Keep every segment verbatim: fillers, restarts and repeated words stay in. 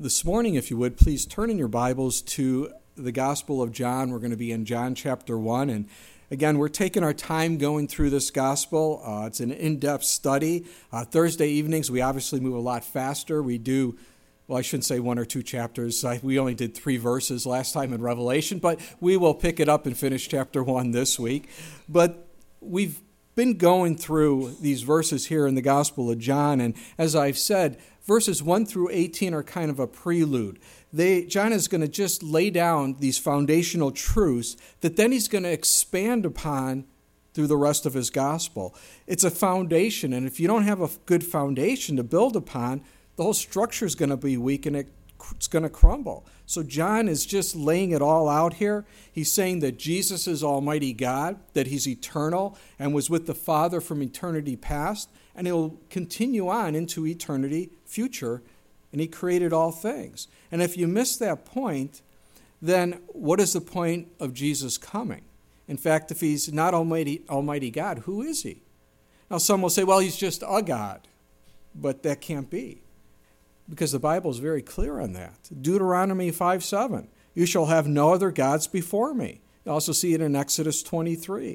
This morning, if you would, please turn in your Bibles to the Gospel of John. We're going to be in John chapter one. And again, we're taking our time going through this Gospel. Uh, it's an in-depth study. Uh, Thursday evenings, we obviously move a lot faster. We do, well, I shouldn't say one or two chapters. I, we only did three verses last time in Revelation, but we will pick it up and finish chapter one this week. But we've been going through these verses here in the Gospel of John, and as I've said, verses one through eighteen are kind of a prelude. They, John is going to just lay down these foundational truths that then he's going to expand upon through the rest of his gospel. It's a foundation, and if you don't have a good foundation to build upon, the whole structure is going to be weak and it, it's going to crumble. So John is just laying it all out here. He's saying that Jesus is Almighty God, that he's eternal and was with the Father from eternity past, and he'll continue on into eternity future, and he created all things. And if you miss that point, then what is the point of Jesus coming? In fact, if he's not Almighty, Almighty God, who is he? Now some will say, well, he's just a God, but that can't be, because the Bible is very clear on that. Deuteronomy five seven, you shall have no other gods before me. You also see it in Exodus twenty-three.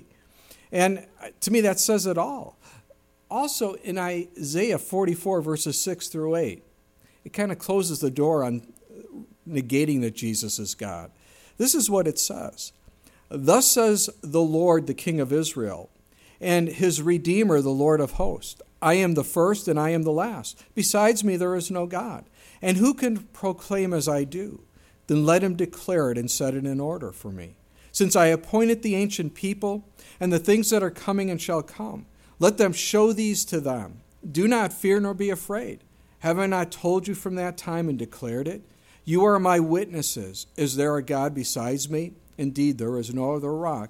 And to me, that says it all. Also in Isaiah forty-four, verses six through eight, it kind of closes the door on negating that Jesus is God. This is what it says. Thus says the Lord, the King of Israel, and his Redeemer, the Lord of hosts. I am the first and I am the last. Besides me there is no God. And who can proclaim as I do? Then let him declare it and set it in order for me. Since I appointed the ancient people and the things that are coming and shall come, let them show these to them. Do not fear nor be afraid. Have I not told you from that time and declared it? You are my witnesses. Is there a God besides me? Indeed, there is no other rock.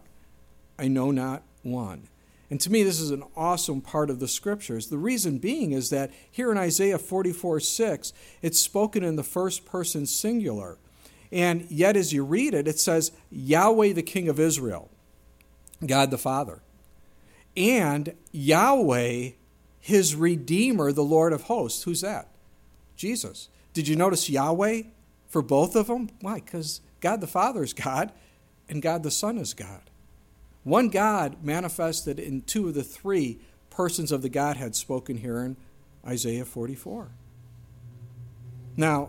I know not one. And to me, this is an awesome part of the Scriptures. The reason being is that here in Isaiah forty-four six, it's spoken in the first person singular. And yet as you read it, it says, Yahweh, the King of Israel, God the Father, and Yahweh, his Redeemer, the Lord of hosts. Who's that? Jesus. Did you notice Yahweh for both of them? Why? Because God the Father is God, and God the Son is God. One God manifested in two of the three persons of the Godhead spoken here in Isaiah forty-four. Now,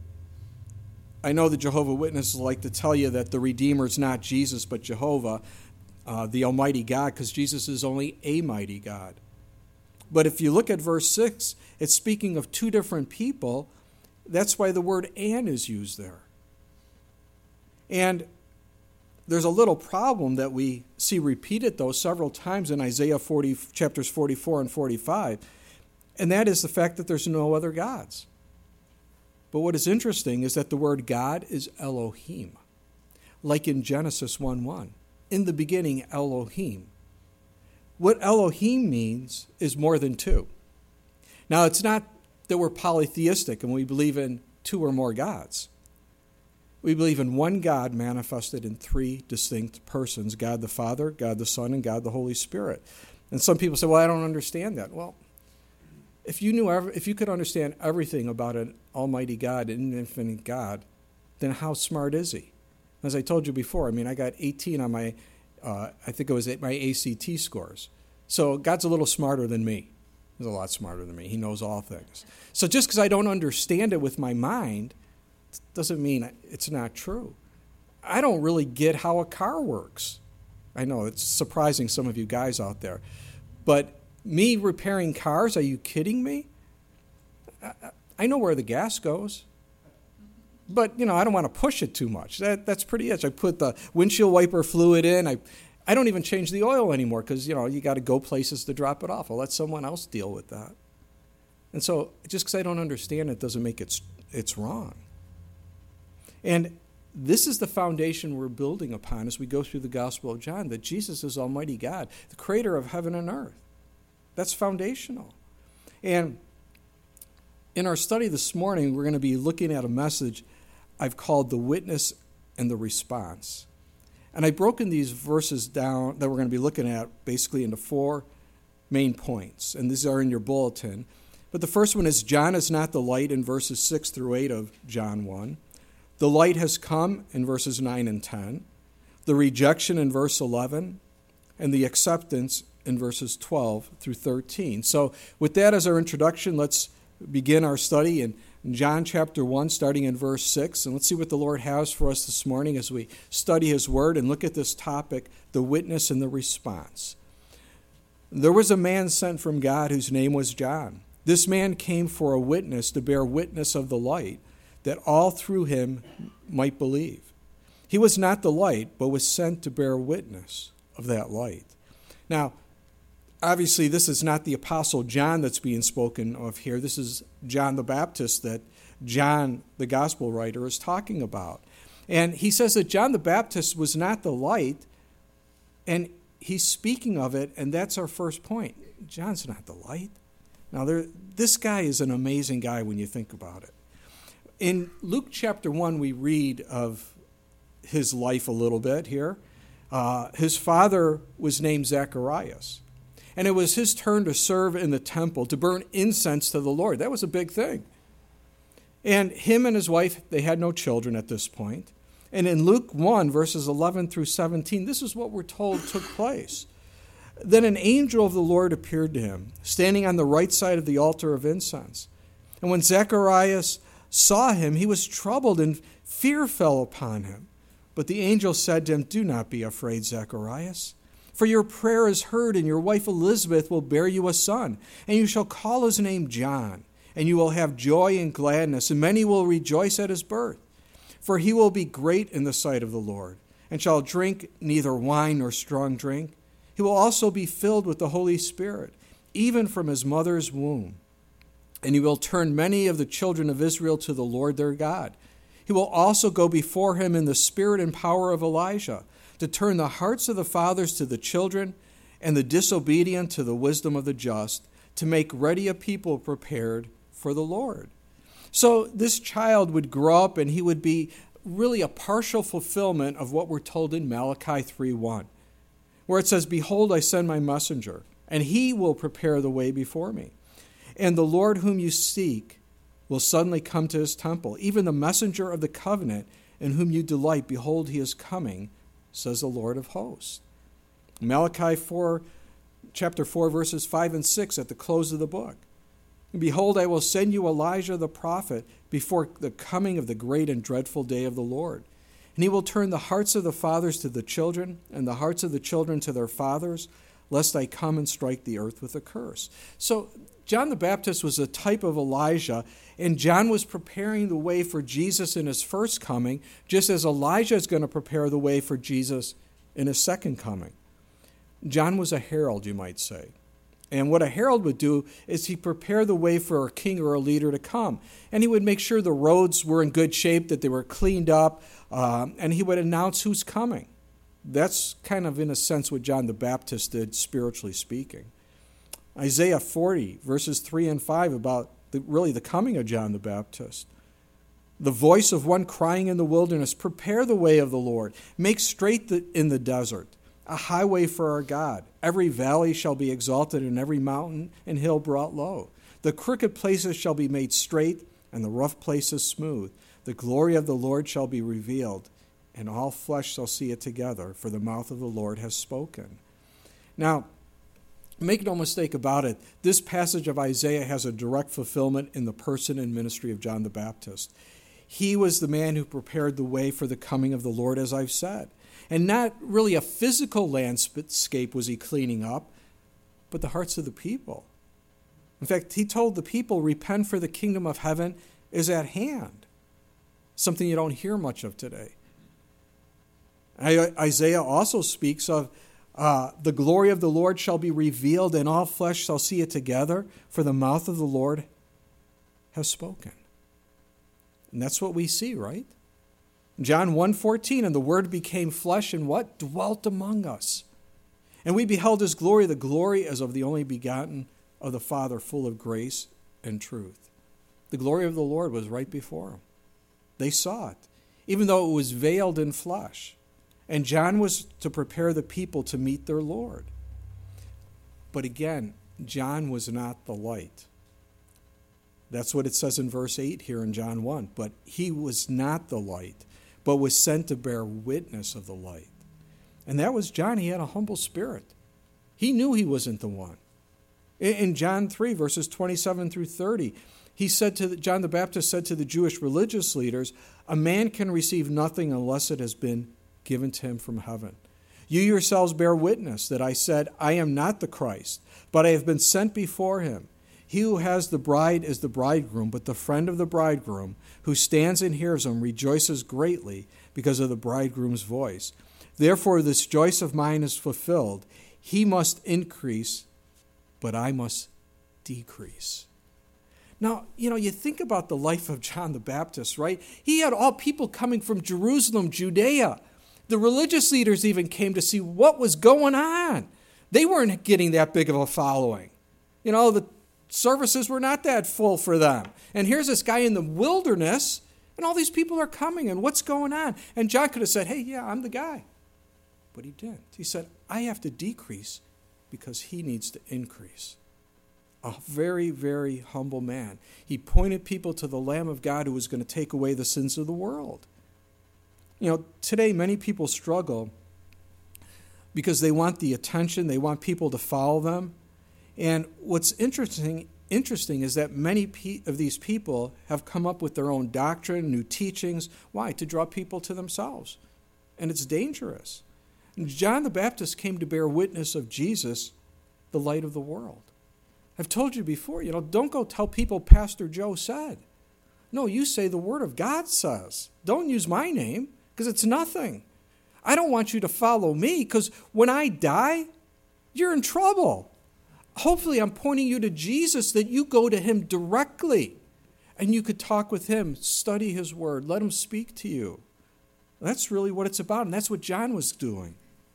I know the Jehovah's Witnesses like to tell you that the Redeemer is not Jesus, but Jehovah, uh, the Almighty God, because Jesus is only a mighty God. But if you look at verse six, it's speaking of two different people. That's why the word "and" is used there. And there's a little problem that we see repeated, though, several times in Isaiah forty, chapters forty-four and forty-five, and that is the fact that there's no other gods. But what is interesting is that the word God is Elohim, like in Genesis one one. In the beginning, Elohim. What Elohim means is more than two. Now, it's not that we're polytheistic and we believe in two or more gods. We believe in one God manifested in three distinct persons, God the Father, God the Son, and God the Holy Spirit. And some people say, well, I don't understand that. Well, if you knew, if you could understand everything about an almighty God, an infinite God, then how smart is he? As I told you before, I mean, I got eighteen on my, uh, I think it was my A C T scores. So God's a little smarter than me. He's a lot smarter than me. He knows all things. So just because I don't understand it with my mind doesn't mean it's not true. I don't really get how a car works. I know it's surprising some of you guys out there. But me repairing cars, are you kidding me? I, I know where the gas goes. But, you know, I don't want to push it too much. That That's pretty itch. I put the windshield wiper fluid in. I I don't even change the oil anymore because, you know, you got to go places to drop it off. I'll let someone else deal with that. And so just because I don't understand it doesn't make it it's wrong. And this is the foundation we're building upon as we go through the Gospel of John, that Jesus is Almighty God, the creator of heaven and earth. That's foundational. And in our study this morning, we're going to be looking at a message I've called The Witness and the Response. And I've broken these verses down that we're going to be looking at basically into four main points. And these are in your bulletin. But the first one is John is not the light in verses six through eight of John one. The light has come in verses nine and ten. The rejection in verse eleven. And the acceptance in verses twelve through thirteen. So with that as our introduction, let's begin our study in John chapter one, starting in verse six. And let's see what the Lord has for us this morning as we study his word and look at this topic, the witness and the response. There was a man sent from God whose name was John. This man came for a witness to bear witness of the light, that all through him might believe. He was not the light, but was sent to bear witness of that light. Now, obviously, this is not the Apostle John that's being spoken of here. This is John the Baptist that John, the gospel writer, is talking about. And he says that John the Baptist was not the light, and he's speaking of it, and that's our first point. John's not the light. Now, there, this guy is an amazing guy when you think about it. In Luke chapter one, we read of his life a little bit here. Uh, his father was named Zacharias, and it was his turn to serve in the temple, to burn incense to the Lord. That was a big thing. And him and his wife, they had no children at this point. And in Luke one, verses eleven through seventeen, this is what we're told took place. Then an angel of the Lord appeared to him, standing on the right side of the altar of incense. And when Zacharias saw him, he was troubled, and fear fell upon him. But the angel said to him, "Do not be afraid, Zacharias, for your prayer is heard, and your wife Elizabeth will bear you a son, and you shall call his name John, and you will have joy and gladness, and many will rejoice at his birth. For he will be great in the sight of the Lord, and shall drink neither wine nor strong drink. He will also be filled with the Holy Spirit, even from his mother's womb. And he will turn many of the children of Israel to the Lord their God. He will also go before him in the spirit and power of Elijah, to turn the hearts of the fathers to the children, and the disobedient to the wisdom of the just, to make ready a people prepared for the Lord." So this child would grow up, and he would be really a partial fulfillment of what we're told in Malachi three one, where it says, "Behold, I send my messenger, and he will prepare the way before me. And the Lord whom you seek will suddenly come to his temple, even the messenger of the covenant in whom you delight. Behold, he is coming, says the Lord of hosts." Malachi four, chapter four, verses five and six at the close of the book. "Behold, I will send you Elijah the prophet before the coming of the great and dreadful day of the Lord. And he will turn the hearts of the fathers to the children, and the hearts of the children to their fathers, lest I come and strike the earth with a curse." So John the Baptist was a type of Elijah, and John was preparing the way for Jesus in his first coming, just as Elijah is going to prepare the way for Jesus in his second coming. John was a herald, you might say. And what a herald would do is he prepare the way for a king or a leader to come. And he would make sure the roads were in good shape, that they were cleaned up, um, and he would announce who's coming. That's kind of, in a sense, what John the Baptist did, spiritually speaking. Isaiah forty, verses three and five, about the, really the coming of John the Baptist. "The voice of one crying in the wilderness, prepare the way of the Lord, make straight the, in the desert a highway for our God. Every valley shall be exalted, and every mountain and hill brought low. The crooked places shall be made straight, and the rough places smooth. The glory of the Lord shall be revealed, and all flesh shall see it together, for the mouth of the Lord has spoken." Now, make no mistake about it, this passage of Isaiah has a direct fulfillment in the person and ministry of John the Baptist. He was the man who prepared the way for the coming of the Lord, as I've said. And not really a physical landscape was he cleaning up, but the hearts of the people. In fact, he told the people, "Repent, for the kingdom of heaven is at hand." Something you don't hear much of today. Isaiah also speaks of uh, the glory of the Lord shall be revealed, and all flesh shall see it together, for the mouth of the Lord has spoken. And that's what we see, right? John one fourteen, "And the Word became flesh and" what? "Dwelt among us. And we beheld his glory, the glory as of the only begotten of the Father, full of grace and truth." The glory of the Lord was right before them. They saw it, even though it was veiled in flesh. And John was to prepare the people to meet their Lord. But again, John was not the light. That's what it says in verse eight here in John one. But he was not the light, but was sent to bear witness of the light. And that was John. He had a humble spirit. He knew he wasn't the one. In John three, verses twenty-seven through thirty, he said to the, John the Baptist said to the Jewish religious leaders, "A man can receive nothing unless it has been given to him from heaven. You yourselves bear witness that I said, I am not the Christ, but I have been sent before him. He who has the bride is the bridegroom, but the friend of the bridegroom, who stands and hears him, rejoices greatly because of the bridegroom's voice. Therefore this joy of mine is fulfilled. He must increase, but I must decrease." Now, you know, you think about the life of John the Baptist, right? He had all people coming from Jerusalem, Judea. The religious leaders even came to see what was going on. They weren't getting that big of a following. You know, the services were not that full for them. And here's this guy in the wilderness, and all these people are coming, and what's going on? And John could have said, hey, yeah, I'm the guy. But he didn't. He said, I have to decrease because he needs to increase. A very, very humble man. He pointed people to the Lamb of God who was going to take away the sins of the world. You know, today many people struggle because they want the attention, they want people to follow them. And what's interesting interesting is that many pe- of these people have come up with their own doctrine, new teachings. Why? To draw people to themselves. And it's dangerous. And John the Baptist came to bear witness of Jesus, the light of the world. I've told you before, you know, don't go tell people Pastor Joe said. No, you say the Word of God says. Don't use my name, because it's nothing. I don't want you to follow me, because when I die, you're in trouble. Hopefully I'm pointing you to Jesus, that you go to him directly, and you could talk with him, study his Word, let him speak to you. That's really what it's about, and that's what John was doing.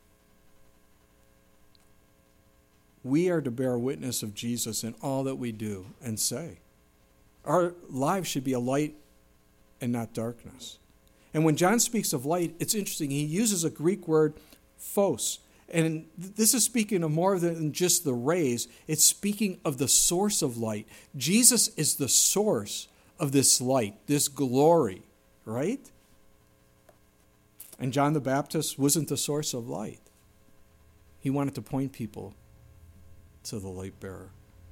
We are to bear witness of Jesus in all that we do and say. Our lives should be a light and not darkness. And when John speaks of light, it's interesting. He uses a Greek word, phos. And this is speaking of more than just the rays. It's speaking of the source of light. Jesus is the source of this light, this glory, right? And John the Baptist wasn't the source of light. He wanted to point people to the light bearer.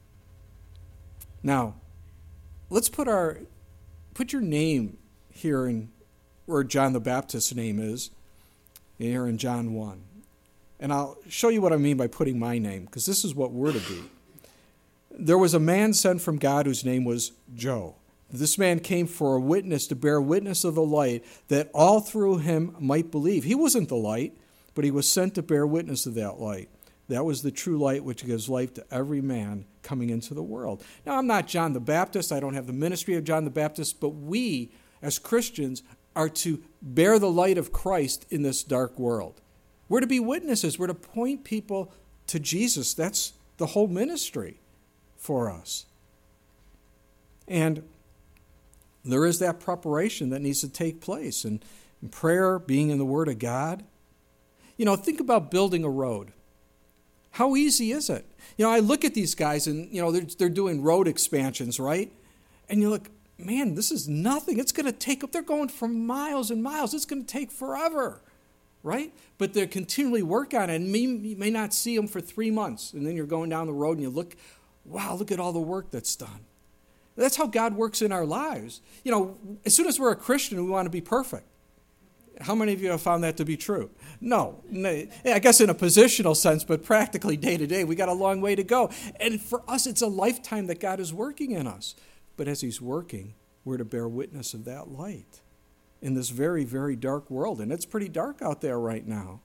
Now, let's put our put your name here in where John the Baptist's name is, here in John one. And I'll show you what I mean by putting my name, because this is what we're to be. There was a man sent from God whose name was Joe. This man came for a witness, to bear witness of the light, that all through him might believe. He wasn't the light, but he was sent to bear witness of that light. That was the true light which gives life to every man coming into the world. Now, I'm not John the Baptist. I don't have the ministry of John the Baptist, but we, as Christians, are to bear the light of Christ in this dark world. We're to be witnesses. We're to point people to Jesus. That's the whole ministry for us. And there is that preparation that needs to take place, and prayer, being in the Word of God. You know, think about building a road. How easy is it? You know, I look at these guys and, you know, they're, they're doing road expansions, right? And you look, man, this is nothing. It's going to take up, they're going for miles and miles. It's going to take forever, right? But they continually work on it, and you may not see them for three months. And then you're going down the road and you look, wow, look at all the work that's done. That's how God works in our lives. You know, as soon as we're a Christian, we want to be perfect. How many of you have found that to be true? No. I guess in a positional sense, but practically day to day, we got a long way to go. And for us, it's a lifetime that God is working in us. But as he's working, we're to bear witness of that light in this very, very dark world. And it's pretty dark out there right now.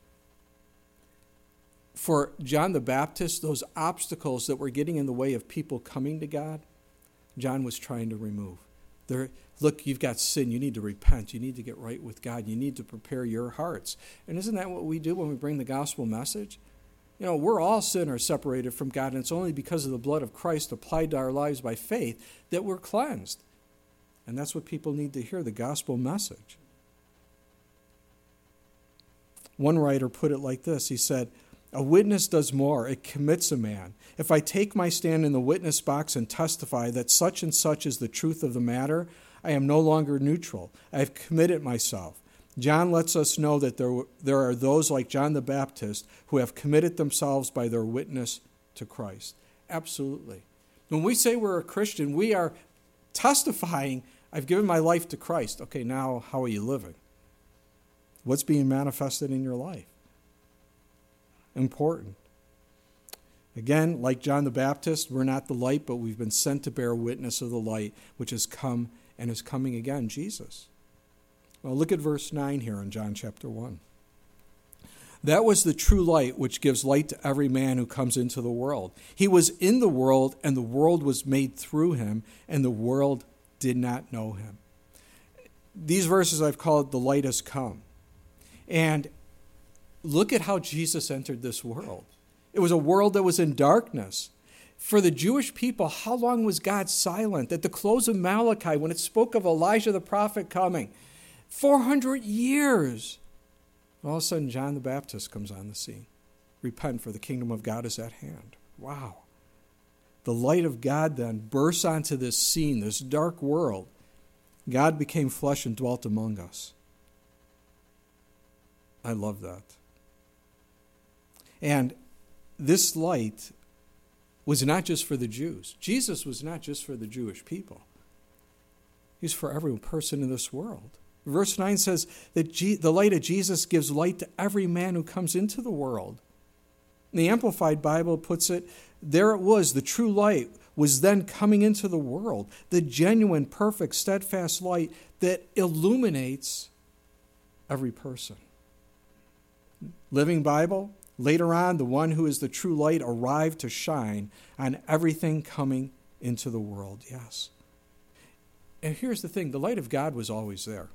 For John the Baptist, those obstacles that were getting in the way of people coming to God, John was trying to remove. There, look, you've got sin. You need to repent. You need to get right with God. You need to prepare your hearts. And isn't that what we do when we bring the gospel message? You know, we're all sinners separated from God, and it's only because of the blood of Christ applied to our lives by faith that we're cleansed. And that's what people need to hear, the gospel message. One writer put it like this. He said, A witness does more. It commits a man. If I take my stand in the witness box and testify that such and such is the truth of the matter, I am no longer neutral. I have committed myself. John lets us know that there, there are those like John the Baptist who have committed themselves by their witness to Christ. Absolutely. When we say we're a Christian, we are testifying, I've given my life to Christ. Okay, now how are you living? What's being manifested in your life? Important. Again, like John the Baptist, we're not the light, but we've been sent to bear witness of the light, which has come and is coming again, Jesus. Well, look at verse nine here in John chapter one. That was the true light which gives light to every man who comes into the world. He was in the world, and the world was made through him, and the world did not know him. These verses I've called the light has come. And look at how Jesus entered this world. It was a world that was in darkness. For the Jewish people, how long was God silent? At the close of Malachi, when it spoke of Elijah the prophet coming, four hundred years. All of a sudden, John the Baptist comes on the scene. Repent, for the kingdom of God is at hand. Wow. The light of God then bursts onto this scene, this dark world. God became flesh and dwelt among us. I love that. And this light was not just for the Jews. Jesus was not just for the Jewish people. He's for every person in this world. Verse nine says that G- the light of Jesus gives light to every man who comes into the world. And the Amplified Bible puts it, there it was, the true light was then coming into the world, the genuine, perfect, steadfast light that illuminates every person. Living Bible, later on, the one who is the true light arrived to shine on everything coming into the world. Yes. And here's the thing, the light of God was always there.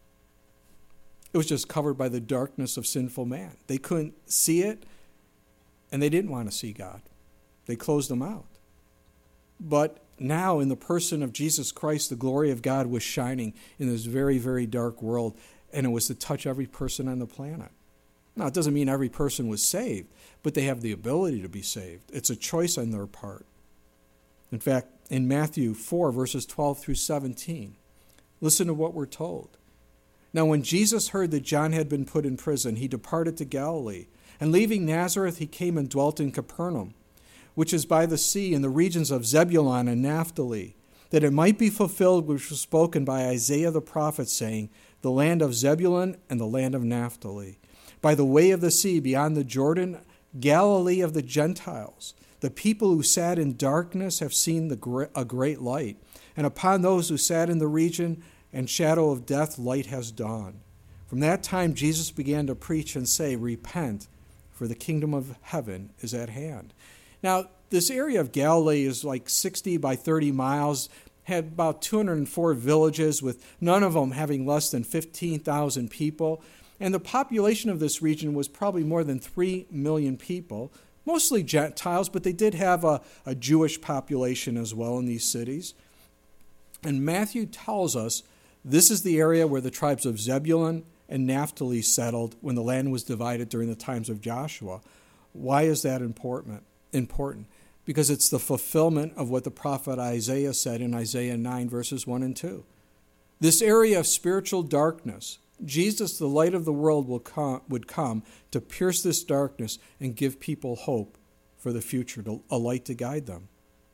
It was just covered by the darkness of sinful man. They couldn't see it, and they didn't want to see God. They closed them out. But now, in the person of Jesus Christ, the glory of God was shining in this very, very dark world, and it was to touch every person on the planet. Now, it doesn't mean every person was saved, but they have the ability to be saved. It's a choice on their part. In fact, in Matthew four, verses twelve through seventeen, listen to what we're told. Now, when Jesus heard that John had been put in prison, he departed to Galilee, and leaving Nazareth, he came and dwelt in Capernaum, which is by the sea in the regions of Zebulun and Naphtali, that it might be fulfilled which was spoken by Isaiah the prophet, saying, the land of Zebulun and the land of Naphtali, by the way of the sea beyond the Jordan, Galilee of the Gentiles. The people who sat in darkness have seen the great, a great light, and upon those who sat in the region and shadow of death, light has dawned. From that time, Jesus began to preach and say, repent, for the kingdom of heaven is at hand. Now, this area of Galilee is like sixty by thirty miles, had about two hundred four villages, with none of them having less than fifteen thousand people. And the population of this region was probably more than three million people, mostly Gentiles, but they did have a, a Jewish population as well in these cities. And Matthew tells us this is the area where the tribes of Zebulun and Naphtali settled when the land was divided during the times of Joshua. Why is that important? Important because it's the fulfillment of what the prophet Isaiah said in Isaiah nine, verses one and two. This area of spiritual darkness, Jesus, the light of the world, will come, would come to pierce this darkness and give people hope for the future, to, a light to guide them.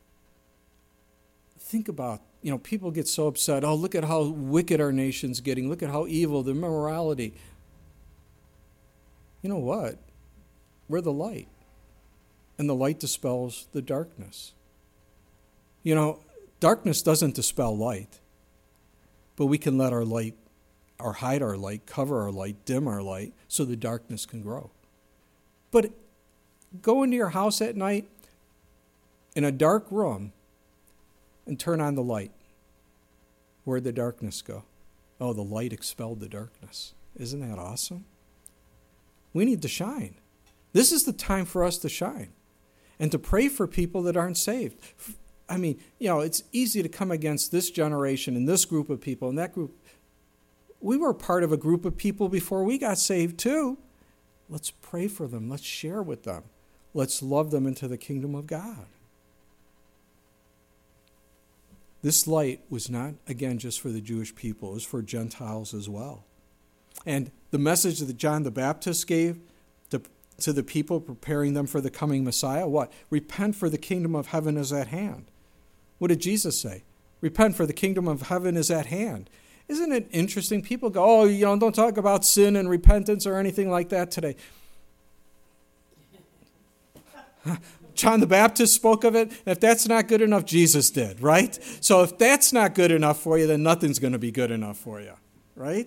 Think about, you know, people get so upset. Oh, look at how wicked our nation's getting. Look at how evil, the immorality. You know what? We're the light. And the light dispels the darkness. You know, darkness doesn't dispel light. But we can let our light, or hide our light, cover our light, dim our light, so the darkness can grow. But go into your house at night in a dark room and turn on the light. Where'd the darkness go? Oh, the light expelled the darkness. Isn't that awesome? We need to shine. This is the time for us to shine and to pray for people that aren't saved. I mean, you know, it's easy to come against this generation and this group of people and that group. We were part of a group of people before we got saved too. Let's pray for them. Let's share with them. Let's love them into the kingdom of God. This light was not, again, just for the Jewish people. It was for Gentiles as well. And the message that John the Baptist gave to, to the people, preparing them for the coming Messiah, what? Repent, for the kingdom of heaven is at hand. What did Jesus say? Repent, for the kingdom of heaven is at hand. Isn't it interesting? People go, oh, you know, don't talk about sin and repentance or anything like that today. John the Baptist spoke of it. If that's not good enough, Jesus did, right? So if that's not good enough for you, then nothing's going to be good enough for you, right?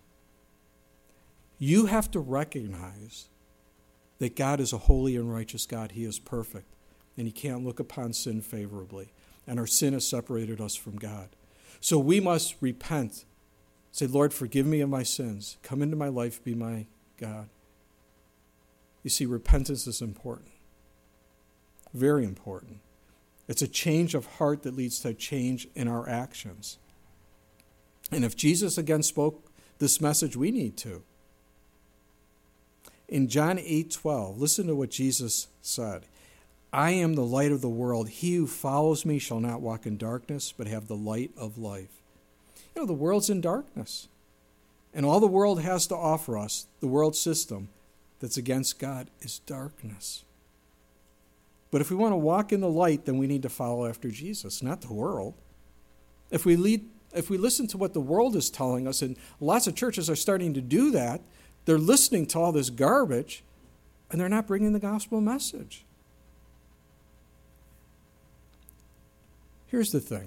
You have to recognize that God is a holy and righteous God. He is perfect, and he can't look upon sin favorably, and our sin has separated us from God. So we must repent. Say, Lord, forgive me of my sins. Come into my life, be my God. You see, repentance is important. Very important. It's a change of heart that leads to a change in our actions. And if Jesus again spoke this message, we need to. In John eight twelve, listen to what Jesus said. I am the light of the world. He who follows me shall not walk in darkness, but have the light of life. You know, the world's in darkness. And all the world has to offer us, the world system that's against God, is darkness. But if we want to walk in the light, then we need to follow after Jesus, not the world. If we lead, if we listen to what the world is telling us, and lots of churches are starting to do that, they're listening to all this garbage, and they're not bringing the gospel message. Here's the thing.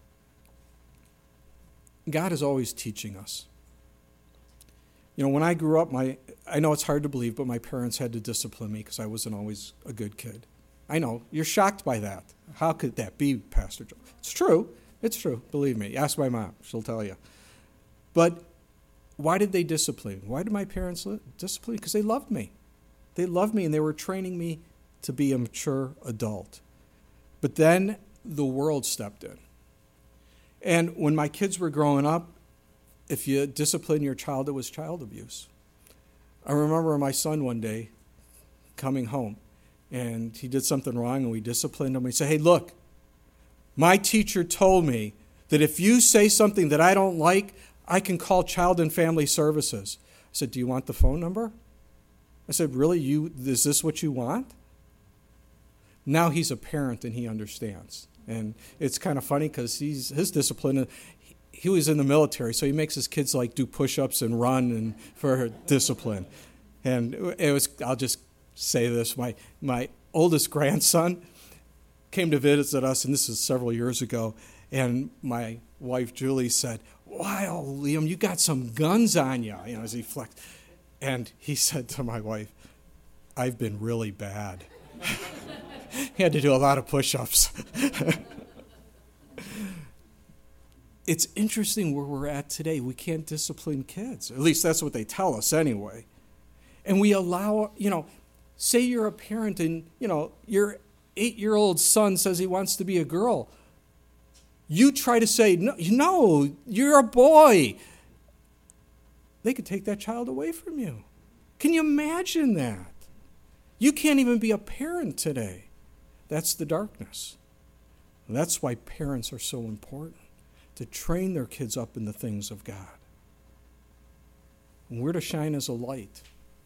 God is always teaching us. You know, when I grew up, my I know it's hard to believe, but my parents had to discipline me because I wasn't always a good kid. I know, you're shocked by that. How could that be, Pastor Joe? It's true. It's true. Believe me. Ask my mom. She'll tell you. But why did they discipline? Why did my parents discipline? Because they loved me. They loved me, and they were training me to be a mature adult. But then the world stepped in. And when my kids were growing up, if you discipline your child, it was child abuse. I remember my son one day coming home, and he did something wrong, and we disciplined him. We said, hey, look, my teacher told me that if you say something that I don't like, I can call Child and Family Services. I said, do you want the phone number? I said, really, you? Is this what you want? Now he's a parent, and he understands. And it's kind of funny because he's his discipline, he was in the military, so he makes his kids like do push-ups and run and for discipline. And it was, I'll just say this, my my oldest grandson came to visit us, and this is several years ago, and my wife Julie said, wow, Liam, you got some guns on you, you know, as he flexed. And he said to my wife, I've been really bad. He had to do a lot of push-ups. It's interesting where we're at today. We can't discipline kids. At least that's what they tell us anyway. And we allow, you know, say you're a parent and, you know, your eight-year-old son says he wants to be a girl. You try to say, no, no, you're a boy. They could take that child away from you. Can you imagine that? You can't even be a parent today. That's the darkness. And that's why parents are so important, to train their kids up in the things of God. And we're to shine as a light.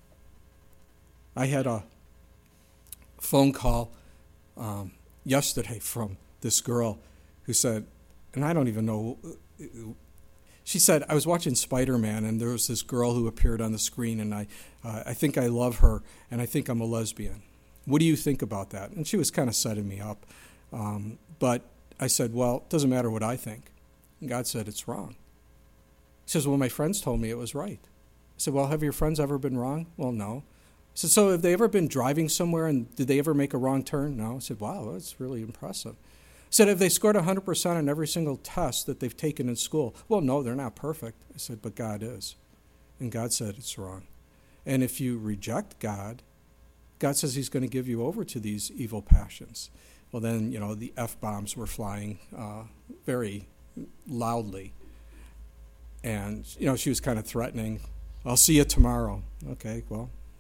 I had a phone call um, yesterday from this girl who said, and I don't even know, she said, I was watching Spider-Man, and there was this girl who appeared on the screen, and I, uh, I think I love her, and I think I'm a lesbian. What do you think about that? And she was kind of setting me up. Um, but I said, well, it doesn't matter what I think. And God said, it's wrong. He says, well, my friends told me it was right. I said, well, have your friends ever been wrong? Well, no. I said, so have they ever been driving somewhere, and did they ever make a wrong turn? No. I said, wow, that's really impressive. I said, have they scored one hundred percent on every single test that they've taken in school? Well, no, they're not perfect. I said, but God is. And God said it's wrong. And if you reject God, God says he's going to give you over to these evil passions. Well, then, you know, the F-bombs were flying uh, very loudly. And, you know, she was kind of threatening, I'll see you tomorrow. Okay, well,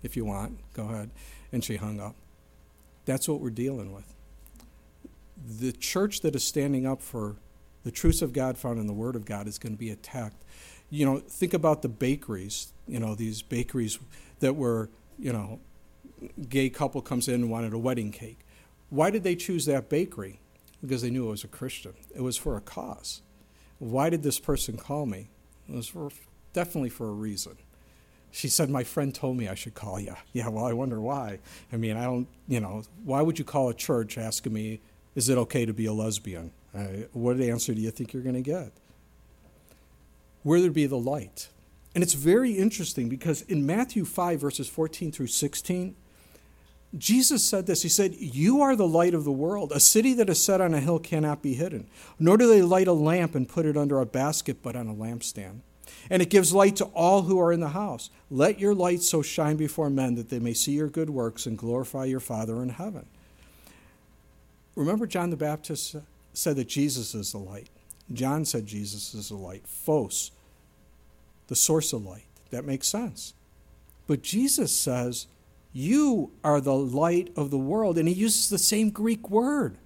if you want. Go ahead. And she hung up. That's what we're dealing with. The church that is standing up for the truths of God found in the Word of God is going to be attacked. You know, think about the bakeries, you know, these bakeries that were, you know, gay couple comes in and wanted a wedding cake. Why did they choose that bakery? Because they knew it was a Christian. It was for a cause. Why did this person call me? It was for, definitely for a reason. She said, my friend told me I should call you. Yeah, well, I wonder why. I mean, I don't, you know, why would you call a church asking me, is it okay to be a lesbian? Uh, what answer do you think you're going to get? Where there be the light. And it's very interesting because in Matthew five, verses fourteen through sixteen, Jesus said this. He said, you are the light of the world. A city that is set on a hill cannot be hidden. Nor do they light a lamp and put it under a basket, but on a lampstand. And it gives light to all who are in the house. Let your light so shine before men that they may see your good works and glorify your Father in heaven. Remember, John the Baptist said that Jesus is the light. John said Jesus is the light. Phos, the source of light. That makes sense. But Jesus says, you are the light of the world. And he uses the same Greek word.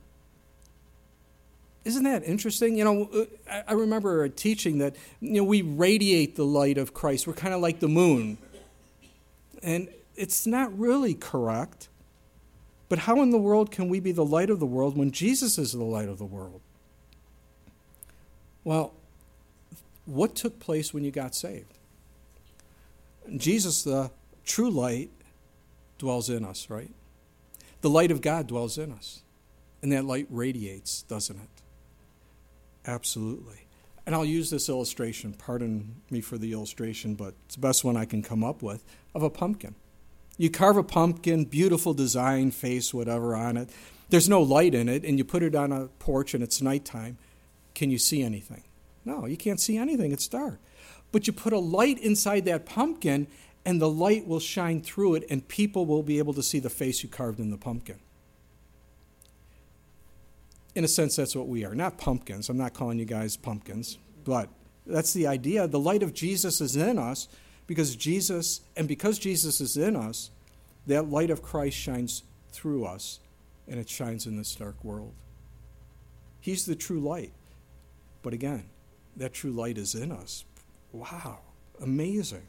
Isn't that interesting? You know, I remember teaching that, you know, we radiate the light of Christ. We're kind of like the moon. And it's not really correct. But how in the world can we be the light of the world when Jesus is the light of the world? Well, what took place when you got saved? Jesus, the true light, dwells in us, right? The light of God dwells in us. And that light radiates, doesn't it? Absolutely. And I'll use this illustration, pardon me for the illustration, but it's the best one I can come up with, of a pumpkin. You carve a pumpkin, beautiful design, face, whatever on it. There's no light in it, and you put it on a porch and it's nighttime. Can you see anything? No, you can't see anything. It's dark. But you put a light inside that pumpkin, and the light will shine through it, and people will be able to see the face you carved in the pumpkin. In a sense, that's what we are. Not pumpkins. I'm not calling you guys pumpkins, but that's the idea. The light of Jesus is in us because Jesus, and because Jesus is in us, that light of Christ shines through us, and it shines in this dark world. He's the true light. But again, that true light is in us. Wow, amazing.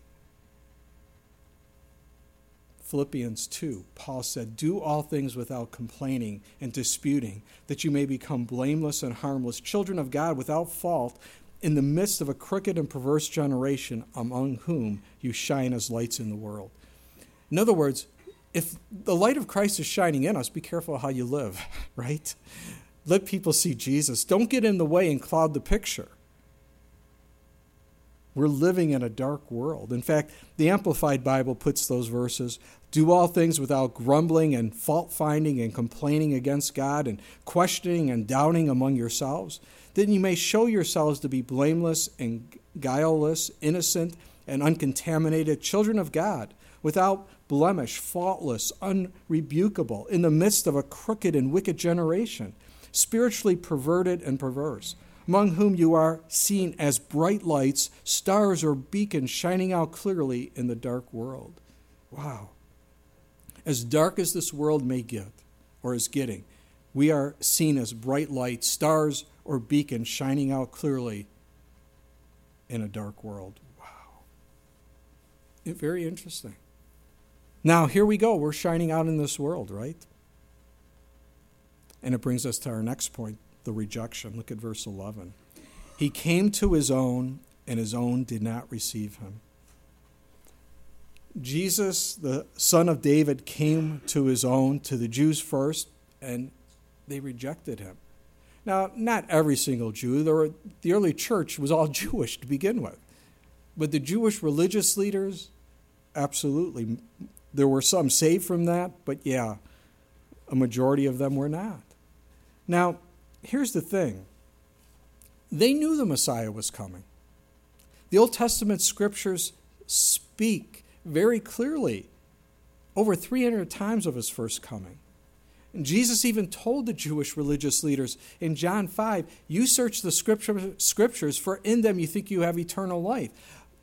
Philippians two, Paul said, do all things without complaining and disputing, that you may become blameless and harmless, children of God without fault, in the midst of a crooked and perverse generation, among whom you shine as lights in the world. In other words, if the light of Christ is shining in us, be careful how you live, right? Let people see Jesus. Don't get in the way and cloud the picture. We're living in a dark world. In fact, the Amplified Bible puts those verses, do all things without grumbling and fault-finding and complaining against God and questioning and doubting among yourselves. Then you may show yourselves to be blameless and guileless, innocent and uncontaminated children of God, without blemish, faultless, unrebukable, in the midst of a crooked and wicked generation, spiritually perverted and perverse, among whom you are seen as bright lights, stars or beacons shining out clearly in the dark world. Wow. As dark as this world may get, or is getting, we are seen as bright lights, stars or beacons shining out clearly in a dark world. Wow. It, very interesting. Now, here we go. We're shining out in this world, right? And it brings us to our next point, the rejection. Look at verse eleven. He came to his own, and his own did not receive him. Jesus, the son of David, came to his own, to the Jews first, and they rejected him. Now, not every single Jew. There were, the early church was all Jewish to begin with. But the Jewish religious leaders, absolutely. There were some saved from that, but yeah, a majority of them were not. Now, here's the thing. They knew the Messiah was coming. The Old Testament scriptures speak very clearly over three hundred times of his first coming. And Jesus even told the Jewish religious leaders in John five, you search the scripture, scriptures, for in them you think you have eternal life.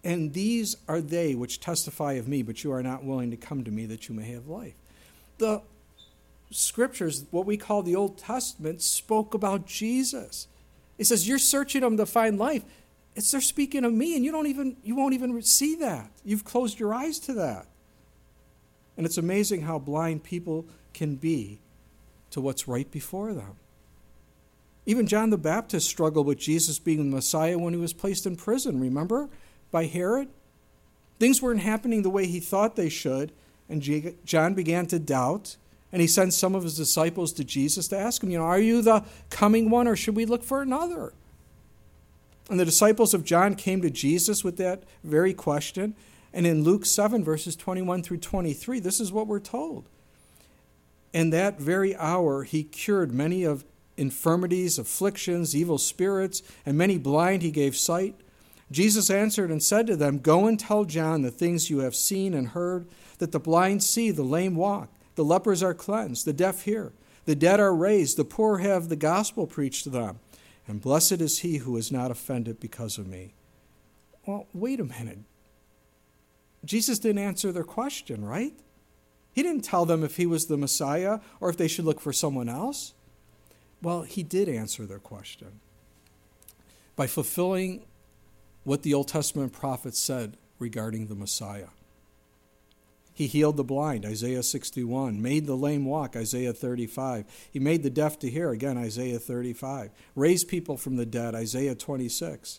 And these are they which testify of me, but you are not willing to come to me that you may have life. The scriptures, what we call the Old Testament, spoke about Jesus. It says, you're searching them to find life. It's they're speaking of me, and you don't even you won't even see that. You've closed your eyes to that. And it's amazing how blind people can be to what's right before them. Even John the Baptist struggled with Jesus being the Messiah when he was placed in prison, remember? By Herod. Things weren't happening the way he thought they should, and John began to doubt, and he sent some of his disciples to Jesus to ask him, you know, are you the coming one, or should we look for another? And the disciples of John came to Jesus with that very question, and in Luke seven, verses twenty-one through twenty-three, this is what we're told. In that very hour, he cured many of infirmities, afflictions, evil spirits, and many blind he gave sight. Jesus answered and said to them, go and tell John the things you have seen and heard, that the blind see, the lame walk, the lepers are cleansed, the deaf hear, the dead are raised, the poor have the gospel preached to them, and blessed is he who is not offended because of me. Well, wait a minute. Jesus didn't answer their question, right? He didn't tell them if he was the Messiah or if they should look for someone else. Well, he did answer their question by fulfilling what the Old Testament prophets said regarding the Messiah. He healed the blind, Isaiah sixty-one, made the lame walk, Isaiah thirty-five. He made the deaf to hear, again, Isaiah thirty-five. Raised people from the dead, Isaiah twenty-six.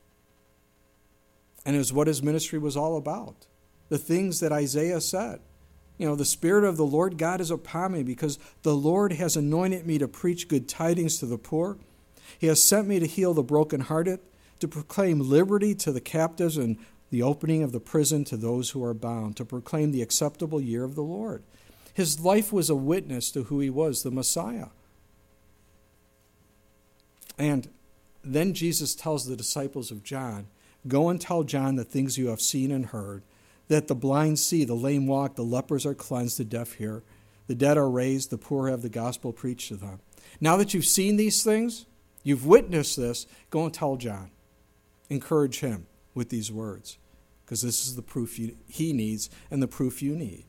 And it was what his ministry was all about. The things that Isaiah said. You know, the Spirit of the Lord God is upon me because the Lord has anointed me to preach good tidings to the poor. He has sent me to heal the brokenhearted, to proclaim liberty to the captives and the opening of the prison to those who are bound, to proclaim the acceptable year of the Lord. His life was a witness to who he was, the Messiah. And then Jesus tells the disciples of John, go and tell John the things you have seen and heard, that the blind see, the lame walk, the lepers are cleansed, the deaf hear, the dead are raised, the poor have the gospel preached to them. Now that you've seen these things, you've witnessed this, go and tell John. Encourage him with these words, because this is the proof you, he needs and the proof you need.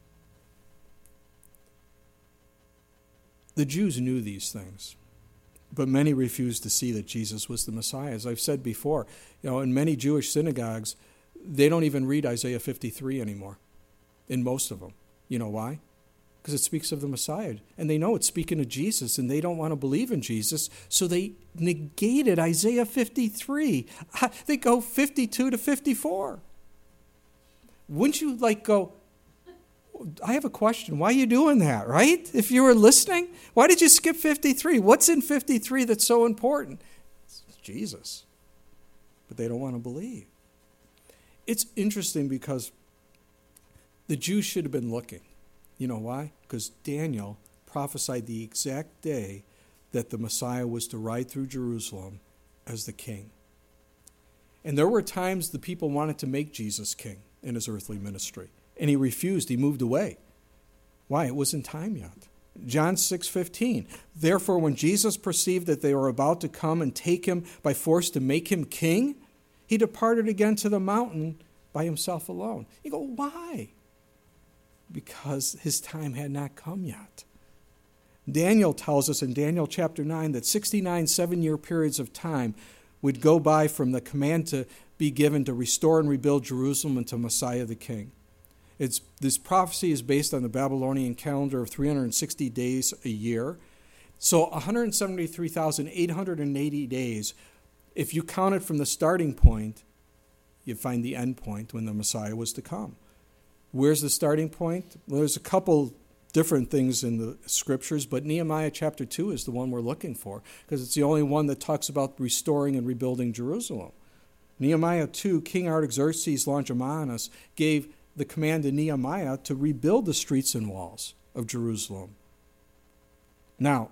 The Jews knew these things, but many refused to see that Jesus was the Messiah. As I've said before, you know, in many Jewish synagogues, they don't even read Isaiah fifty-three anymore, in most of them. You know why? Because it speaks of the Messiah, and they know it's speaking of Jesus, and they don't want to believe in Jesus, so they negated Isaiah fifty-three. They go fifty-two to fifty-four. Wouldn't you like go, I have a question. Why are you doing that, right? If you were listening, why did you skip fifty-three? What's in fifty-three that's so important? It's Jesus. But they don't want to believe. It's interesting because the Jews should have been looking. You know why? Because Daniel prophesied the exact day that the Messiah was to ride through Jerusalem as the king. And there were times the people wanted to make Jesus king in his earthly ministry. And he refused. He moved away. Why? It wasn't time yet. John six fifteen. Therefore, when Jesus perceived that they were about to come and take him by force to make him king, he departed again to the mountain by himself alone. You go, why? Because his time had not come yet. Daniel tells us in Daniel chapter nine that sixty-nine seven-year periods of time would go by from the command to be given to restore and rebuild Jerusalem until Messiah the King. It's, this prophecy is based on the Babylonian calendar of three hundred sixty days a year. So one hundred seventy-three thousand eight hundred eighty days. If you count it from the starting point, you find the end point when the Messiah was to come. Where's the starting point? Well, there's a couple different things in the scriptures, but Nehemiah chapter two is the one we're looking for because it's the only one that talks about restoring and rebuilding Jerusalem. Nehemiah two, King Artaxerxes Longimanus gave the command to Nehemiah to rebuild the streets and walls of Jerusalem. Now,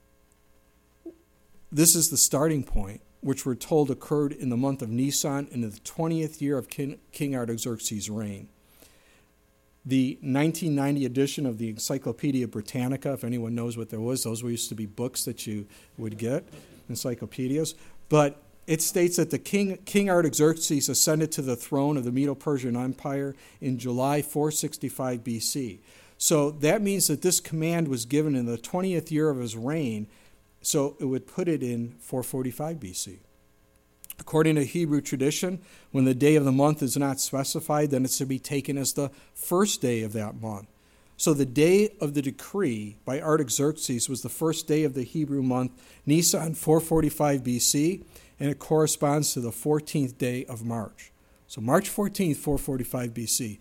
this is the starting point, which we're told occurred in the month of Nisan in the twentieth year of King, King Artaxerxes' reign. The nineteen ninety edition of the Encyclopedia Britannica, if anyone knows what there was, those used to be books that you would get, encyclopedias. But it states that the king, King Artaxerxes ascended to the throne of the Medo-Persian Empire in July four sixty-five B C. So that means that this command was given in the twentieth year of his reign, so it would put it in four forty-five B C. According to Hebrew tradition, when the day of the month is not specified, then it's to be taken as the first day of that month. So the day of the decree by Artaxerxes was the first day of the Hebrew month, Nisan, four forty-five B C, and it corresponds to the fourteenth day of March. So March fourteenth, four forty-five B C.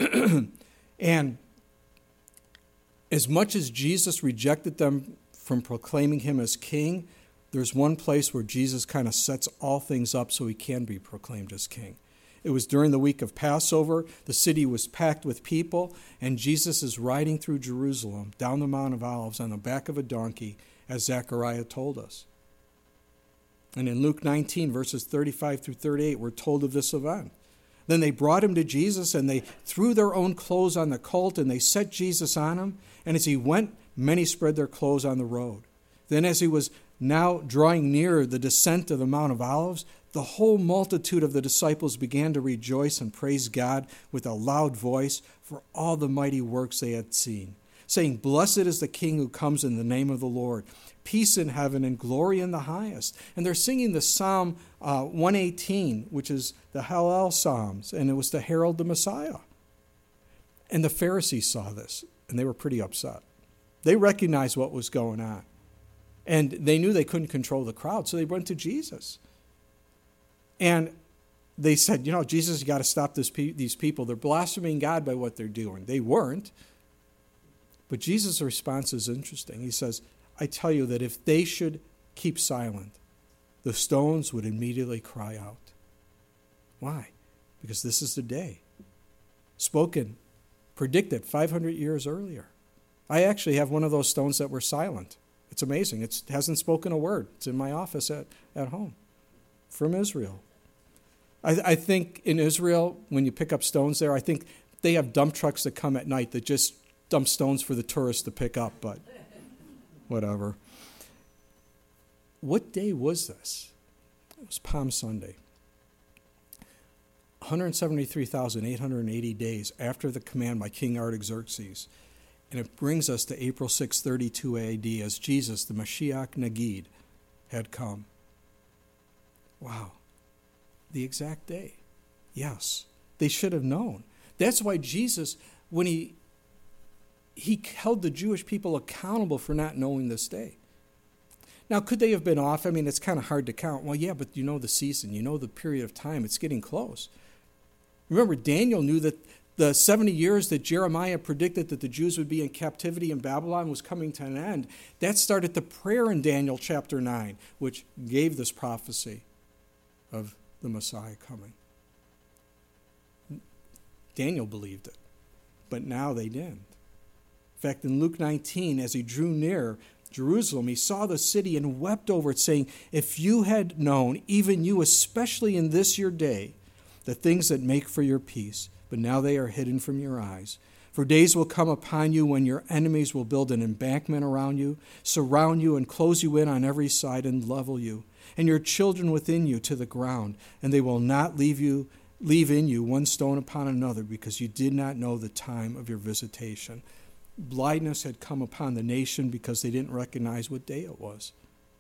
And as much as Jesus rejected them from proclaiming him as king, there's one place where Jesus kind of sets all things up so he can be proclaimed as king. It was during the week of Passover. The city was packed with people, and Jesus is riding through Jerusalem down the Mount of Olives on the back of a donkey, as Zechariah told us. And in Luke nineteen, verses thirty-five through thirty-eight, we're told of this event. Then they brought him to Jesus, and they threw their own clothes on the colt, and they set Jesus on him. And as he went, many spread their clothes on the road. Then as he was now drawing near the descent of the Mount of Olives, the whole multitude of the disciples began to rejoice and praise God with a loud voice for all the mighty works they had seen, saying, "Blessed is the King who comes in the name of the Lord. Peace in heaven and glory in the highest." And they're singing the Psalm uh, one eighteen, which is the Hallel Psalms, and it was to herald the Messiah. And the Pharisees saw this, and they were pretty upset. They recognized what was going on. And they knew they couldn't control the crowd, so they went to Jesus. And they said, you know, Jesus, you got to stop this pe- these people. They're blaspheming God by what they're doing. They weren't. But Jesus' response is interesting. He says, I tell you that if they should keep silent, the stones would immediately cry out. Why? Because this is the day. Spoken, predicted five hundred years earlier. I actually have one of those stones that were silent. It's amazing. It's, it hasn't spoken a word. It's in my office at, at home from Israel. I, I think in Israel, when you pick up stones there, I think they have dump trucks that come at night that just dump stones for the tourists to pick up, but whatever. What day was this? It was Palm Sunday. one hundred seventy-three thousand eight hundred eighty days after the command by King Artaxerxes. And it brings us to April sixth, thirty-two A D, as Jesus, the Mashiach Nagid, had come. Wow. The exact day. Yes. They should have known. That's why Jesus, when he, he held the Jewish people accountable for not knowing this day. Now, could they have been off? I mean, it's kind of hard to count. Well, yeah, but you know the season. You know the period of time. It's getting close. Remember, Daniel knew that the seventy years that Jeremiah predicted that the Jews would be in captivity in Babylon was coming to an end. That started the prayer in Daniel chapter nine, which gave this prophecy of the Messiah coming. Daniel believed it, but now they didn't. In fact, in Luke nineteen, as he drew near Jerusalem, he saw the city and wept over it, saying, "If you had known, even you, especially in this your day, the things that make for your peace, but now they are hidden from your eyes. For days will come upon you when your enemies will build an embankment around you, surround you, and close you in on every side, and level you, and your children within you to the ground, and they will not leave you leave in you one stone upon another, because you did not know the time of your visitation." Blindness had come upon the nation because they didn't recognize what day it was.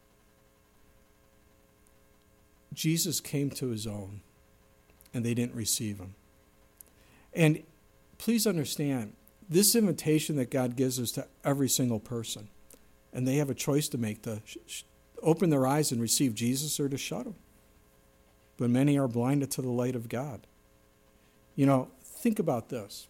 Jesus came to his own, and they didn't receive him. And please understand, this invitation that God gives is to every single person. And they have a choice to make, to sh- sh- open their eyes and receive Jesus or to shut them. But many are blinded to the light of God. You know, think about this.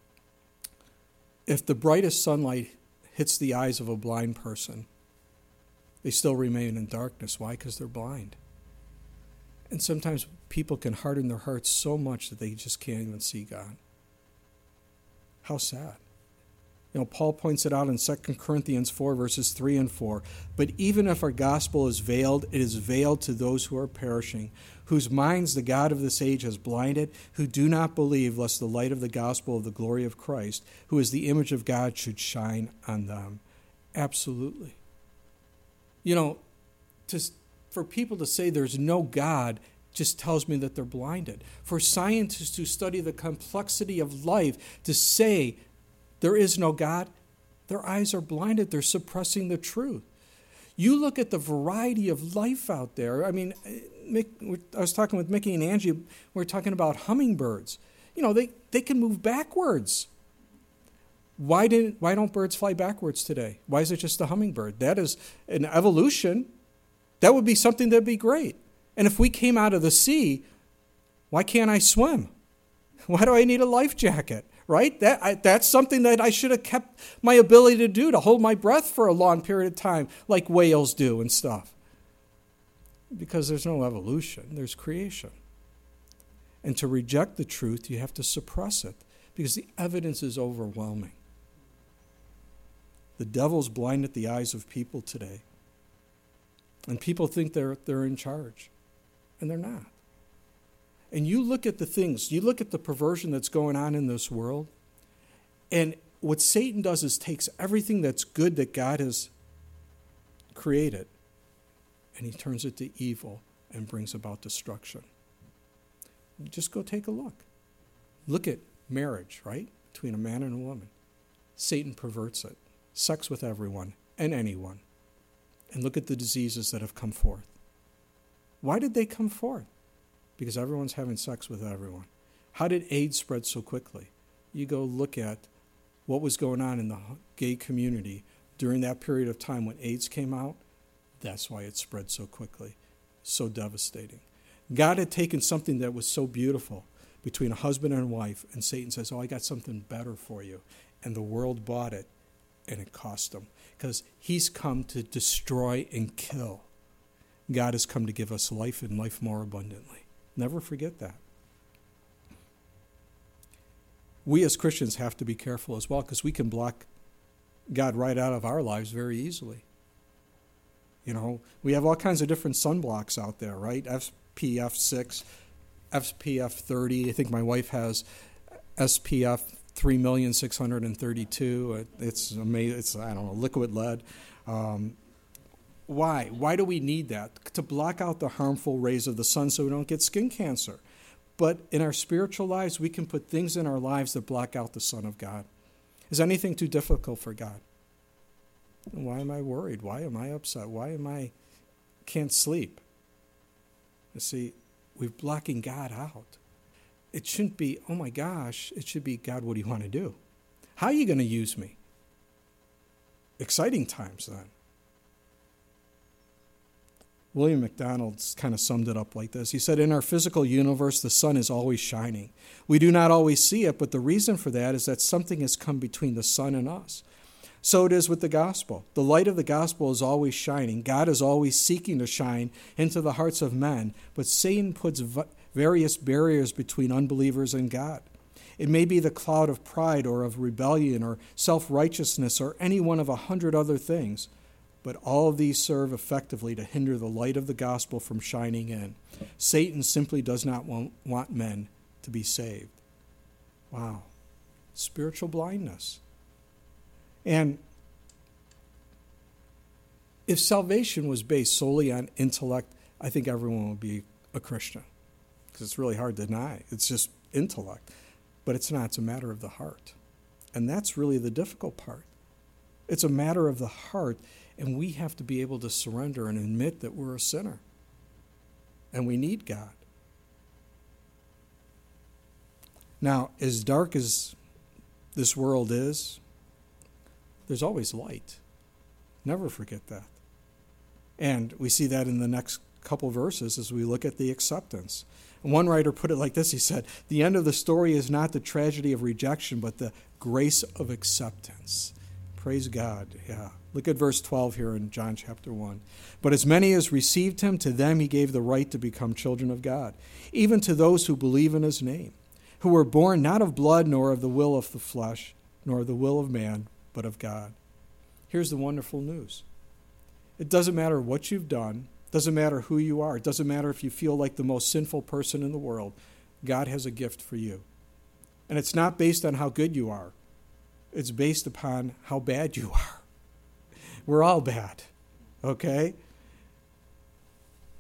If the brightest sunlight hits the eyes of a blind person, they still remain in darkness. Why? Because they're blind. And sometimes people can harden their hearts so much that they just can't even see God. How sad. You know, Paul points it out in Second Corinthians four, verses three and four. But even if our gospel is veiled, it is veiled to those who are perishing, whose minds the God of this age has blinded, who do not believe, lest the light of the gospel of the glory of Christ, who is the image of God, should shine on them. Absolutely. You know, to for people to say there's no God just tells me that they're blinded. For scientists who study the complexity of life to say there is no God, their eyes are blinded. They're suppressing the truth. You look at the variety of life out there. I mean, Mick, I was talking with Mickey and Angie. We were talking about hummingbirds. You know, they, they can move backwards. Why didn't why don't birds fly backwards today? Why is it just a hummingbird? That is an evolution. That would be something that'd be great. And if we came out of the sea, why can't I swim? Why do I need a life jacket? Right? That I, that's something that I should have kept my ability to do, to hold my breath for a long period of time, like whales do and stuff. Because there's no evolution, there's creation. And to reject the truth, you have to suppress it, because the evidence is overwhelming. The devil's blinded the eyes of people today. And people think they're they're in charge. And they're not. And you look at the things, you look at the perversion that's going on in this world, and what Satan does is takes everything that's good that God has created, and he turns it to evil and brings about destruction. Just go take a look. Look at marriage, right? Between a man and a woman. Satan perverts it. Sex with everyone and anyone. And look at the diseases that have come forth. Why did they come forth? Because everyone's having sex with everyone. How did AIDS spread so quickly? You go look at what was going on in the gay community during that period of time when AIDS came out. That's why it spread so quickly, so devastating. God had taken something that was so beautiful between a husband and a wife, and Satan says, oh, I got something better for you. And the world bought it, and it cost them. Because he's come to destroy and kill. God has come to give us life and life more abundantly. Never forget that. We as Christians have to be careful as well, because we can block God right out of our lives very easily. You know, we have all kinds of different sunblocks out there, right? S P F six, S P F thirty. I think my wife has S P F three million six hundred thirty-two. It's amazing. It's, I don't know, liquid lead. Um, why? Why do we need that? To block out the harmful rays of the sun so we don't get skin cancer. But in our spiritual lives, we can put things in our lives that block out the Son of God. Is anything too difficult for God? Why am I worried? Why am I upset? Why am I can't sleep? You see, we're blocking God out. It shouldn't be, oh my gosh, it should be, God, what do you want to do? How are you going to use me? Exciting times then. William MacDonald kind of summed it up like this. He said, in our physical universe, the sun is always shining. We do not always see it, but the reason for that is that something has come between the sun and us. So it is with the gospel. The light of the gospel is always shining. God is always seeking to shine into the hearts of men, but Satan puts various barriers between unbelievers and God. It may be the cloud of pride or of rebellion or self-righteousness or any one of a hundred other things. But all of these serve effectively to hinder the light of the gospel from shining in. Satan simply does not want, want men to be saved. Wow. Spiritual blindness. And if salvation was based solely on intellect, I think everyone would be a Christian. Because it's really hard to deny. It's just intellect. But it's not. It's a matter of the heart. And that's really the difficult part. It's a matter of the heart. And we have to be able to surrender and admit that we're a sinner. And we need God. Now, as dark as this world is, there's always light. Never forget that. And we see that in the next couple verses as we look at the acceptance. And one writer put it like this. He said, the end of the story is not the tragedy of rejection, but the grace of acceptance. Praise God. Yeah. Look at verse twelve here in John chapter one. But as many as received him, to them he gave the right to become children of God, even to those who believe in his name, who were born not of blood, nor of the will of the flesh, nor of the will of man, but of God. Here's the wonderful news. It doesn't matter what you've done. It doesn't matter who you are. It doesn't matter if you feel like the most sinful person in the world. God has a gift for you. And it's not based on how good you are. It's based upon how bad you are. We're all bad, okay?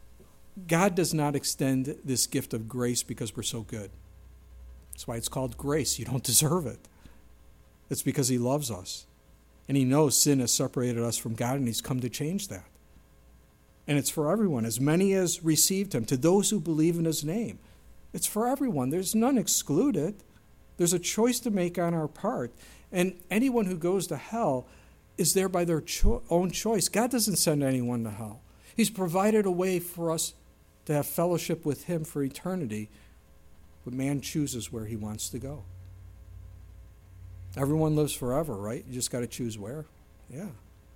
God does not extend this gift of grace because we're so good. That's why it's called grace. You don't deserve it. It's because he loves us. And he knows sin has separated us from God, and he's come to change that. And it's for everyone, as many as received him, to those who believe in his name. It's for everyone. There's none excluded. There's a choice to make on our part. And anyone who goes to hell is there by their cho- own choice. God doesn't send anyone to hell. He's provided a way for us to have fellowship with him for eternity, but man chooses where he wants to go. Everyone lives forever, right? You just got to choose where. Yeah.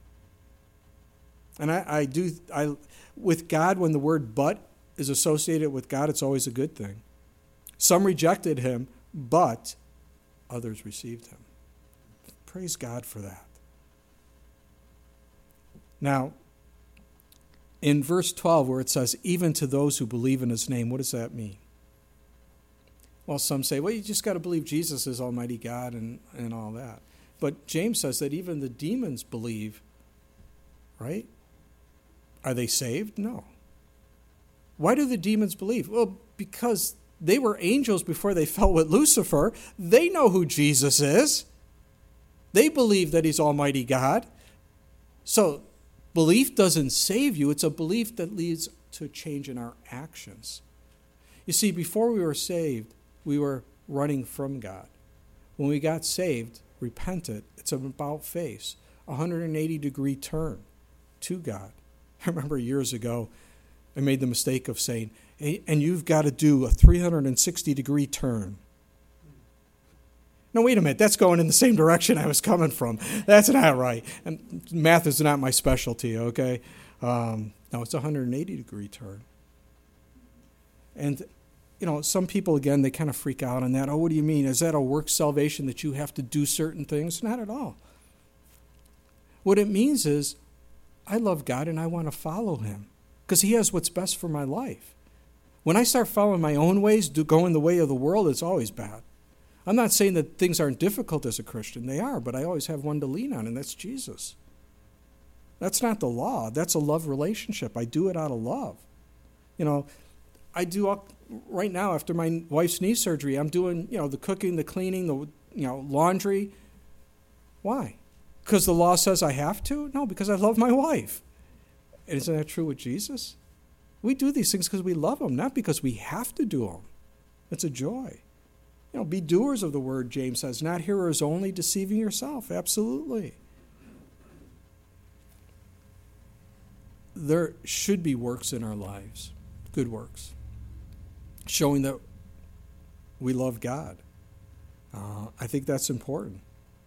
And I, I do, I, with God, when the word but is associated with God, it's always a good thing. Some rejected him, but others received him. Praise God for that. Now, in verse twelve, where it says, even to those who believe in his name, what does that mean? Well, some say, well, you just got to believe Jesus is Almighty God and, and all that. But James says that even the demons believe, right? Are they saved? No. Why do the demons believe? Well, because they were angels before they fell with Lucifer. They know who Jesus is. They believe that he's Almighty God. So belief doesn't save you. It's a belief that leads to a change in our actions. You see, before we were saved, we were running from God. When we got saved, repented, it's an about face, a one hundred eighty degree turn to God. I remember years ago, I made the mistake of saying, hey, and you've got to do a three hundred sixty degree turn. No, wait a minute, that's going in the same direction I was coming from. That's not right. And math is not my specialty, okay? Um, no, it's a one hundred eighty degree turn. And, you know, some people, again, they kind of freak out on that. Oh, what do you mean? Is that a work salvation that you have to do certain things? Not at all. What it means is, I love God and I want to follow him because he has what's best for my life. When I start following my own ways, do, going the way of the world, it's always bad. I'm not saying that things aren't difficult as a Christian. They are, but I always have one to lean on, and that's Jesus. That's not the law. That's a love relationship. I do it out of love. You know, I do, all, right now after my wife's knee surgery, I'm doing, you know, the cooking, the cleaning, the, you know, laundry. Why? Because the law says I have to? No, because I love my wife. And isn't that true with Jesus? We do these things because we love him, not because we have to do them. It's a joy. You know, be doers of the word, James says, not hearers only, deceiving yourself. Absolutely. There should be works in our lives, good works, showing that we love God. Uh, I think that's important.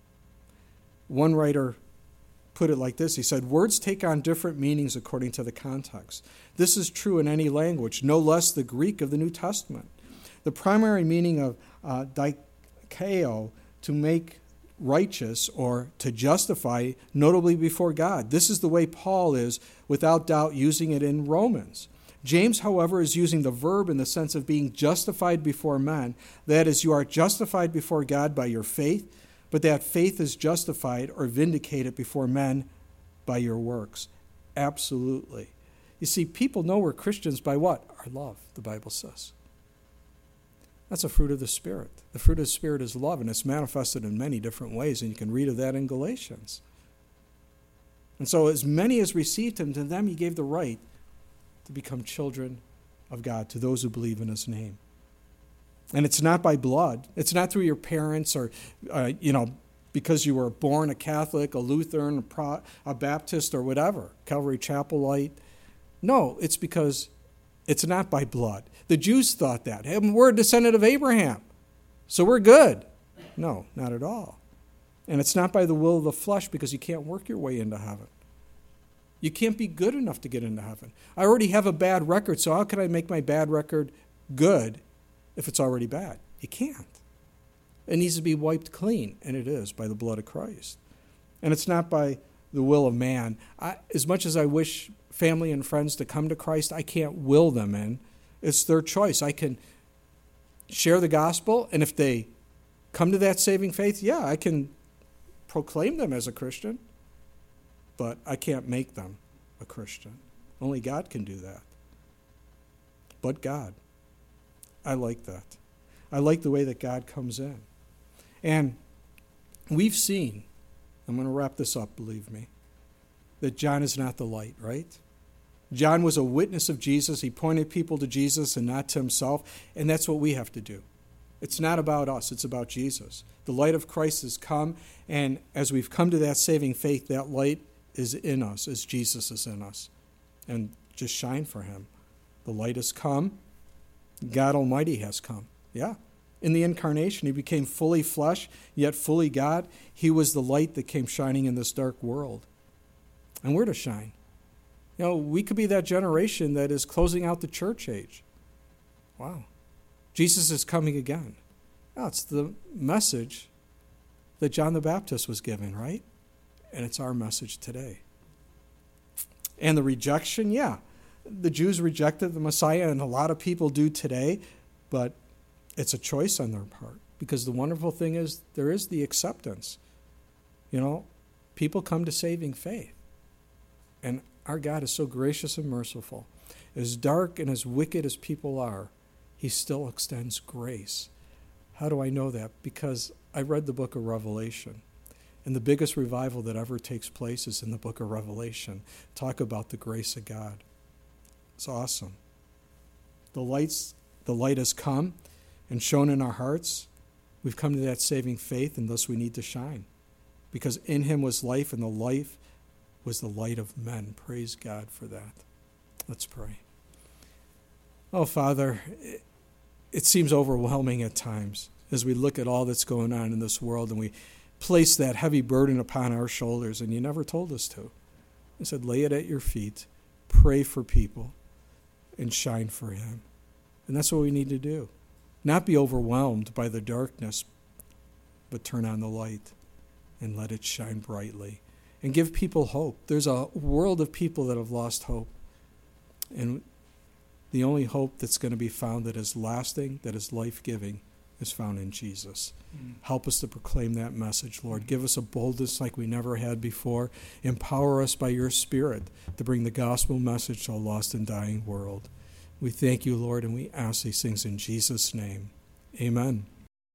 One writer put it like this. He said, words take on different meanings according to the context. This is true in any language, no less the Greek of the New Testament. The primary meaning of uh, dikao, to make righteous or to justify, notably before God. This is the way Paul is, without doubt, using it in Romans. James, however, is using the verb in the sense of being justified before men. That is, you are justified before God by your faith, but that faith is justified or vindicated before men by your works. Absolutely. You see, people know we're Christians by what? Our love, the Bible says. That's a fruit of the Spirit. The fruit of the Spirit is love, and it's manifested in many different ways, and you can read of that in Galatians. And so as many as received him, to them he gave the right to become children of God, to those who believe in his name. And it's not by blood. It's not through your parents or, uh, you know, because you were born a Catholic, a Lutheran, a, Pro- a Baptist, or whatever, Calvary Chapelite. No, it's because it's not by blood. The Jews thought that. Hey, we're a descendant of Abraham, so we're good. No, not at all. And it's not by the will of the flesh, because you can't work your way into heaven. You can't be good enough to get into heaven. I already have a bad record, so how can I make my bad record good if it's already bad? You can't. It needs to be wiped clean, and it is by the blood of Christ. And it's not by the will of man. I, as much as I wish family and friends to come to Christ, I can't will them in. It's their choice. I can share the gospel, and if they come to that saving faith, yeah, I can proclaim them as a Christian, but I can't make them a Christian. Only God can do that. but God. I like that. I like the way that God comes in. And we've seen, I'm going to wrap this up, believe me, that John is not the light, right? John was a witness of Jesus. He pointed people to Jesus and not to himself, and that's what we have to do. It's not about us. It's about Jesus. The light of Christ has come, and as we've come to that saving faith, that light is in us as Jesus is in us. And just shine for him. The light has come. God Almighty has come. Yeah. In the incarnation, he became fully flesh, yet fully God. He was the light that came shining in this dark world. And we're to shine. You know, we could be that generation that is closing out the church age. Wow. Jesus is coming again. Now, it's the message that John the Baptist was given, right? And it's our message today. And the rejection, yeah. The Jews rejected the Messiah, and a lot of people do today, but it's a choice on their part. Because the wonderful thing is there is the acceptance. You know, people come to saving faith. And our God is so gracious and merciful. As dark and as wicked as people are, he still extends grace. How do I know that? Because I read the book of Revelation. And the biggest revival that ever takes place is in the book of Revelation. Talk about the grace of God. It's awesome. The lights, the light has come and shone in our hearts. We've come to that saving faith, and thus we need to shine. Because in him was life, and the life was the light of men. Praise God for that. Let's pray. Oh, Father, it, it seems overwhelming at times as we look at all that's going on in this world, and we place that heavy burden upon our shoulders, and you never told us to. You said, lay it at your feet, pray for people, and shine for him. And that's what we need to do. Not be overwhelmed by the darkness, but turn on the light and let it shine brightly. And give people hope. There's a world of people that have lost hope. And the only hope that's going to be found that is lasting, that is life-giving, is found in Jesus. Mm. Help us to proclaim that message, Lord. Give us a boldness like we never had before. Empower us by your Spirit to bring the gospel message to a lost and dying world. We thank you, Lord, and we ask these things in Jesus' name. Amen.